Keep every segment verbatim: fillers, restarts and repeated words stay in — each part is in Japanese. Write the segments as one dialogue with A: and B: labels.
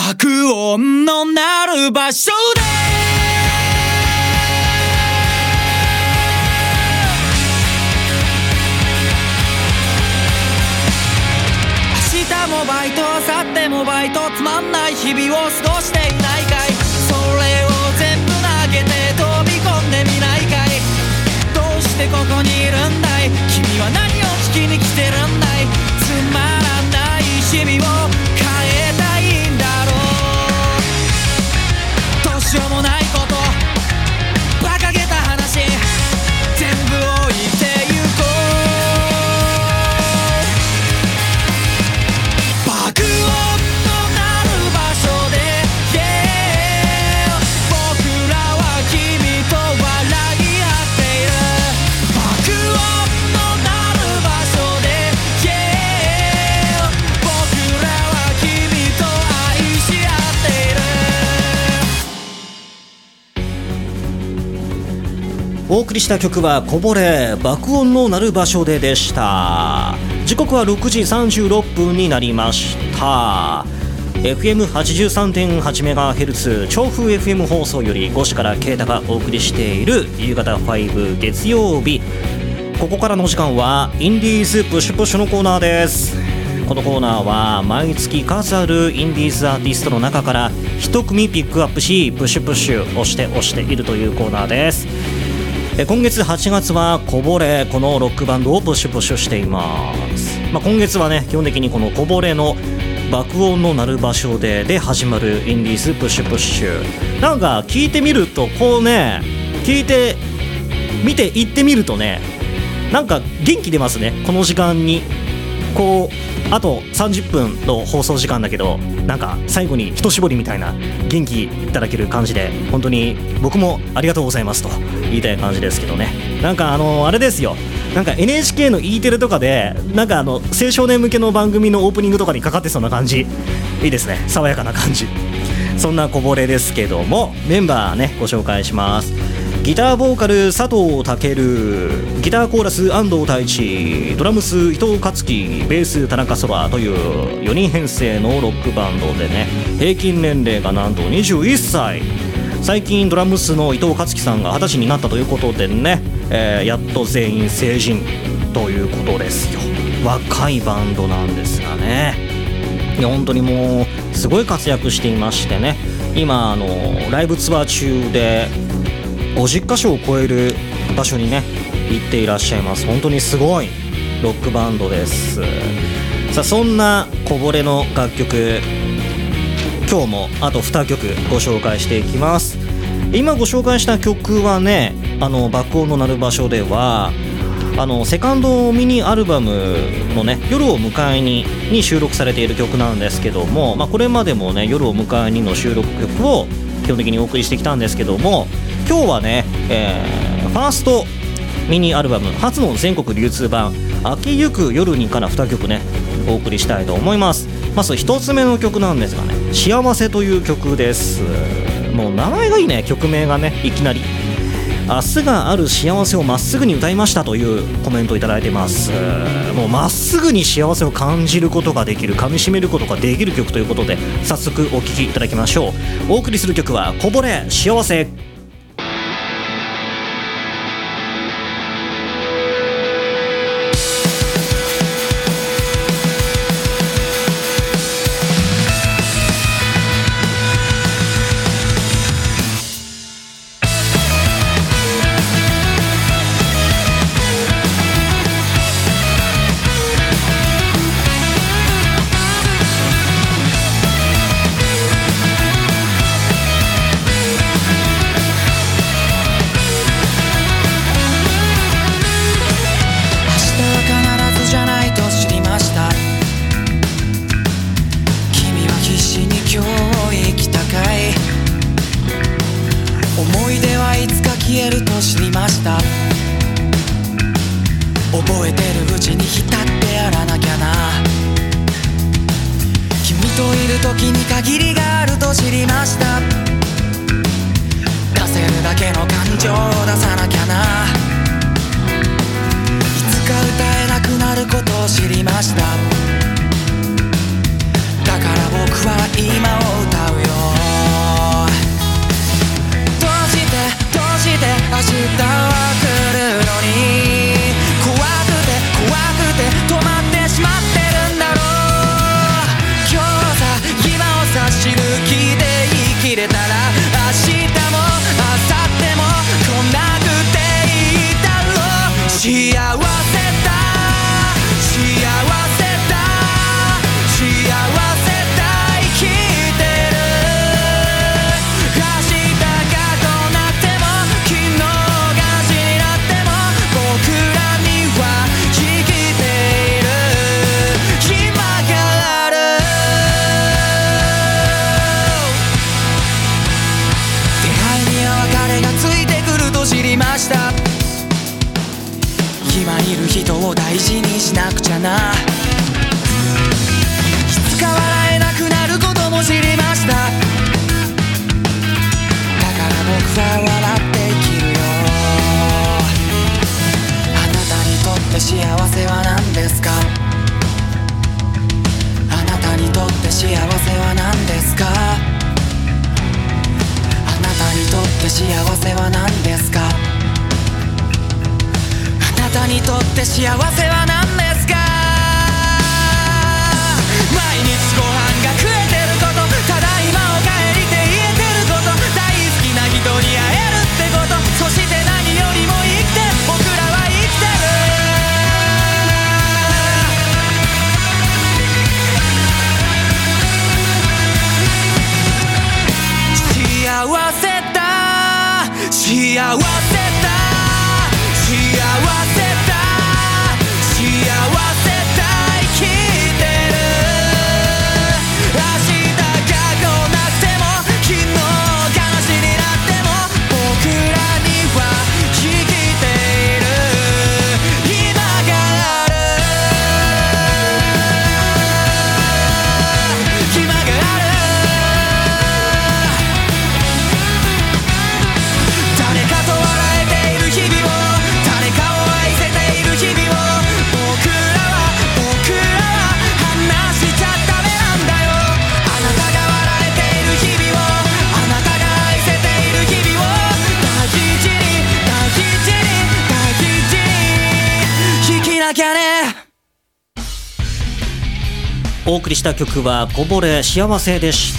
A: 爆音の鳴る場所で明日もバイト、明後日もバイト、つまんない日々を過ごしていないかい。それを全部投げて飛び込んでみないかい。どうしてここにいるんだい。君は何を聞きに来てるんだい。つまらない日々を変えたいんだろう。どうしようもないこと、馬鹿げた話、全部置いてゆこう。爆音の鳴る場所で、yeah、 僕らは君と笑い合っている。爆音の鳴る場所で、yeah、 僕らは君と愛し合っている。
B: お送りした曲はこぼれ爆音の鳴る場所ででした。時刻はろくじさんじゅうろっぷんになりました。 エフエムはちじゅうさんてんはちメガヘルツ 調布 エフエム 放送より五市から啓太がお送りしている夕方ファイブ月曜日。ここからの時間はインディーズプッシュプッシュのコーナーです。このコーナーは毎月数あるインディーズアーティストの中から一組ピックアップし、プッシュプッシュ押して押しているというコーナーです。え今月はちがつはこぼれ、このロックバンドをプッシュプッシュしています。まあ、今月はね、基本的にこのこぼれの爆音の鳴る場所でで始まるインディーズプッシュプッシュ、なんか聞いてみるとこうね、聞いて見ていってみるとね、なんか元気出ますね。この時間にこうあとさんじゅっぷんの放送時間だけど、なんか最後に一絞りみたいな元気いただける感じで、本当に僕もありがとうございますと言いたい感じですけどね。なんかあのあれですよ、なんか エヌエイチケー の E テレとかでなんかあの青少年向けの番組のオープニングとかにかかってそうな感じ、いいですね、爽やかな感じ。そんなこぼれですけども、メンバーねご紹介します。ギターボーカル佐藤健、ギターコーラス安藤太一、ドラムス伊藤克樹、ベース田中空というよにん編成のロックバンドでね、平均年齢がなんとにじゅういっさい。最近ドラムスの伊藤克樹さんがはたちになったということでね、えー、やっと全員成人ということですよ。若いバンドなんですがね、いや本当にもうすごい活躍していましてね、今あのライブツアー中でごじゅっかしょを超える場所にね行っていらっしゃいます。本当にすごいロックバンドです。さあそんなこぼれの楽曲、今日もあとにきょくご紹介していきます。今ご紹介した曲はね、あの爆音の鳴る場所ではあのセカンドミニアルバムのね夜を迎えにに収録されている曲なんですけども、まあ、これまでもね夜を迎えにの収録曲を基本的にお送りしてきたんですけども、今日はね、えー、ファーストミニアルバム初の全国流通版秋ゆく夜にからにきょくねお送りしたいと思います。まずひとつめの曲なんですがね、幸せという曲です。もう名前がいいね、曲名がね、いきなり明日がある幸せをまっすぐに歌いましたというコメントをいただいてます。もうまっすぐに幸せを感じることができる、噛み締めることができる曲ということで、早速お聴きいただきましょう。お送りする曲はこぼれ幸せ。
A: 覚えてるうちに浸ってやらなきゃな。君といる時に限りがあると知りました。出せるだけの感情を出さなきゃな。いつか歌えなくなることを知りました。だから僕は今を歌う人を大事にしなくちゃな。いつか笑えなくなることも知りました。だから僕は笑って生きるよ。あなたにとって幸せは何ですか？あなたにとって幸せは何ですか？あなたにとって幸せは何ですか？あなたにとって幸せは何ですか？毎日ご飯が食えてること、ただいまおかえりって言えてること、大好きな人に会えるってこと、そして何よりも生きて僕らは生きてる。幸せだ幸せだ幸せだ幸せだ生きてる。明日が来なくても昨日悲しになっても僕らには生きている今がある今がある。誰かと笑えている日々を、誰かを愛せている日々を、僕らは僕らは話しちゃダメなんだよ。あなたが笑えている日々を、あなたが愛せている日々を、大事に大事に大事に生きなきゃね。
B: お送りした曲はこぼれ幸せでした。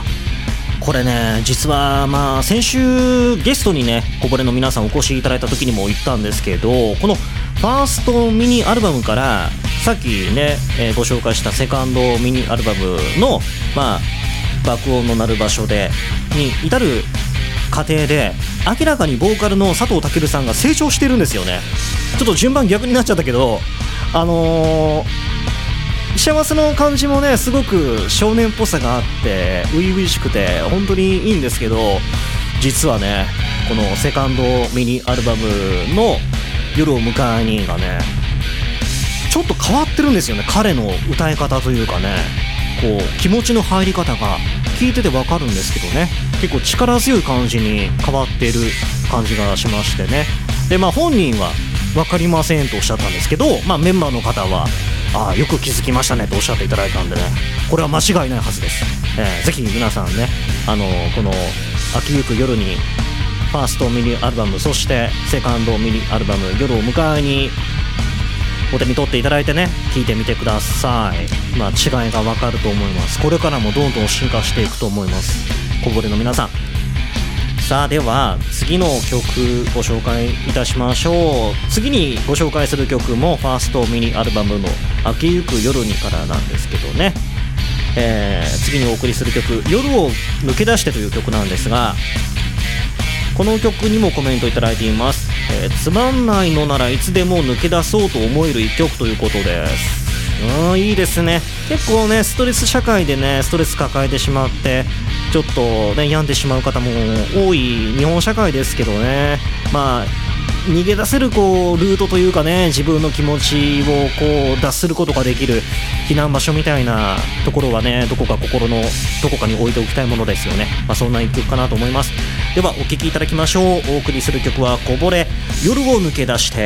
B: これね、実はまあ先週ゲストにねこぼれの皆さんお越しいただいた時にも言ったんですけど、このファーストミニアルバムからさっきね、えー、ご紹介したセカンドミニアルバムのまあ爆音の鳴る場所でに至る過程で明らかにボーカルの佐藤健さんが成長してるんですよね。ちょっと順番逆になっちゃったけど、あのー幸せの感じもねすごく少年っぽさがあって初々しくて本当にいいんですけど、実はねこのセカンドミニアルバムの夜を迎えにがねちょっと変わってるんですよね。彼の歌い方というかね、こう気持ちの入り方が聞いててわかるんですけどね、結構力強い感じに変わっている感じがしましてね。でまあ本人は分かりませんとおっしゃったんですけど、まあメンバーの方はああよく気づきましたねとおっしゃっていただいたんでね、これは間違いないはずです。えー、ぜひ皆さんね、あのー、この秋ゆく夜にファーストミニアルバム、そしてセカンドミニアルバム夜を迎えにお手に取っていただいてね聴いてみてください。まあ違いがわかると思います。これからもどんどん進化していくと思います。こぼれの皆さん、さあでは次の曲ご紹介いたしましょう。次にご紹介する曲もファーストミニアルバムの秋ゆく夜にからなんですけどね、えー、次にお送りする曲夜を抜け出してという曲なんですが、この曲にもコメントいただいています。えー、つまんないのならいつでも抜け出そうと思える一曲ということです。うん、いいですね。結構ねストレス社会でねストレス抱えてしまってちょっとね病んでしまう方も多い日本社会ですけどね、まあ逃げ出せるこうルートというかね、自分の気持ちをこう脱することができる避難場所みたいなところはねどこか心のどこかに置いておきたいものですよね。まあそんな一曲かなと思います。ではお聴きいただきましょう。お送りする曲はこぼれ夜を抜け出して。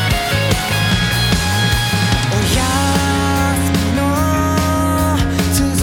A: おやすみの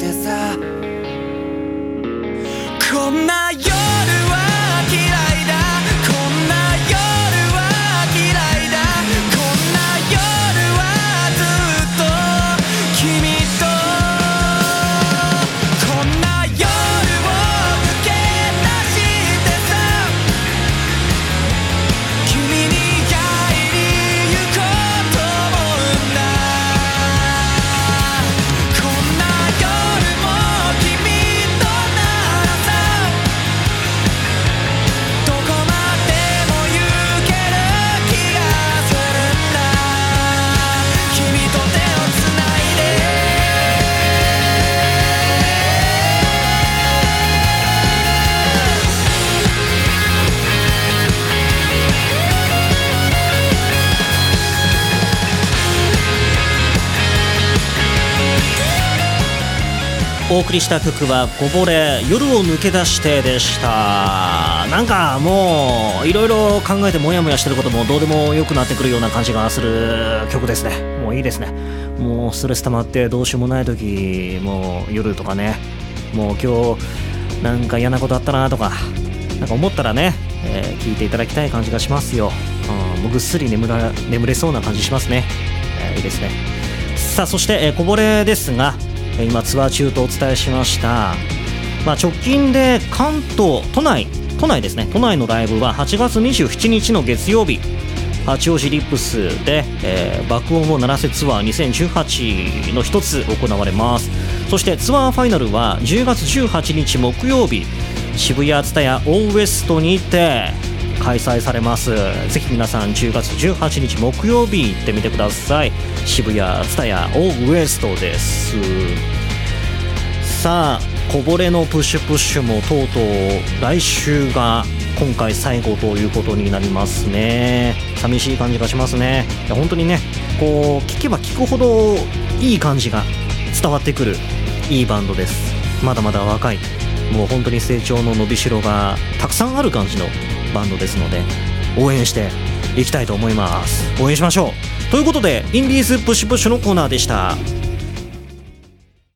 A: してさ、こんな夜は嫌いだ、こんな夜は嫌いだ、こんな夜はずっと君と、こんな夜を抜け出してさ、君に会いに行こうと思うんだ。こんな夜も君とならさ、どこまでも行ける気がするんだ。君と手をつないで
B: お送りした曲はこぼれ夜を抜け出してでした。なんかもういろいろ考えてモヤモヤしてることもどうでもよくなってくるような感じがする曲ですね。もういいですね。もうストレス溜まってどうしようもない時、もう夜とかね、もう今日なんか嫌なことあったなとかなんか思ったらね、えー、聞いていただきたい感じがしますよ。うん、もうぐっすり眠ら眠れそうな感じしますね。えー、いいですね。さあそして、えー、こぼれですが、今ツアー中とお伝えしました、まあ、直近で関東都内都内ですね都内のライブははちがつにじゅうしちにちの月曜日、八王子リップスで、えー、爆音を鳴らせツアーにせんじゅうはちの一つ行われます。そしてツアーファイナルはじゅうがつじゅうはちにち木曜日、渋谷ツタヤオーウエストにて開催されます。ぜひ皆さんじゅうがつじゅうはちにち木曜日行ってみてください。渋谷ツタヤオーウエストです。さあこぼれのプッシュプッシュもとうとう来週が今回最後ということになりますね。寂しい感じがしますね。いや本当にね、こう聞けば聞くほどいい感じが伝わってくるいいバンドです。まだまだ若い、もう本当に成長の伸びしろがたくさんある感じのバンドですので、応援していきたいと思います。応援しましょう。ということでインディーズプッシュプッシュのコーナーでした。